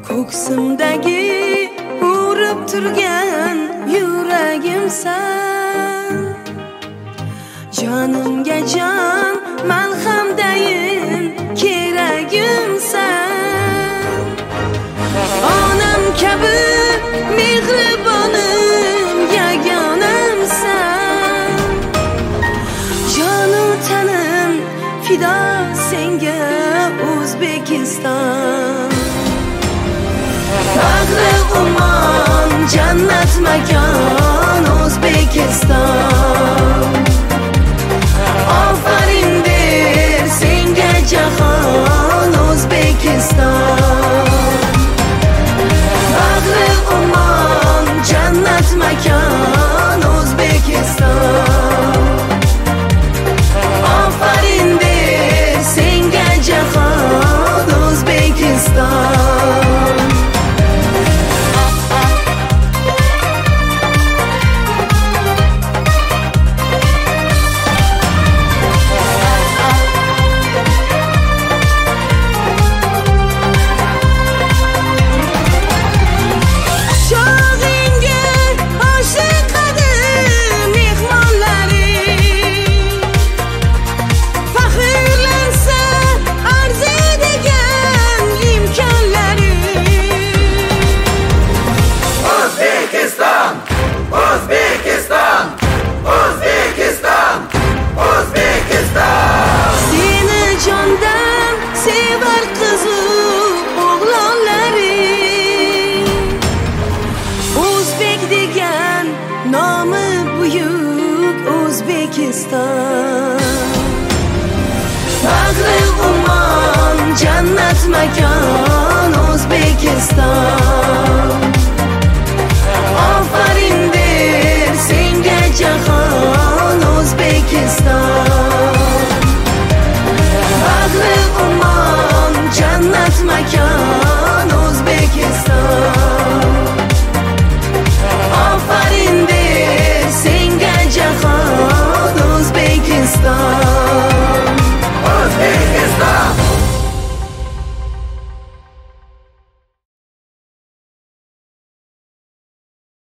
ko'ksimdagi urib turgan yuragimsan, jonimga jon malhamdayin keragimsan. Onam kabi mehribonim yagonamsan, jonu tanim fido senga O'zbekiston. Bag'ri umon jannat makon O'zbekiston. Ofarin der senga jahon O'zbekiston. Bag'ri umon jannat makon O'zbekiston. Ofarin der senga jahon O'zbekiston. Nomi buyuk O'zbekiston. Bag'ri umon jannat makon O'zbekiston. Ofarin der senga jahon O'zbekiston.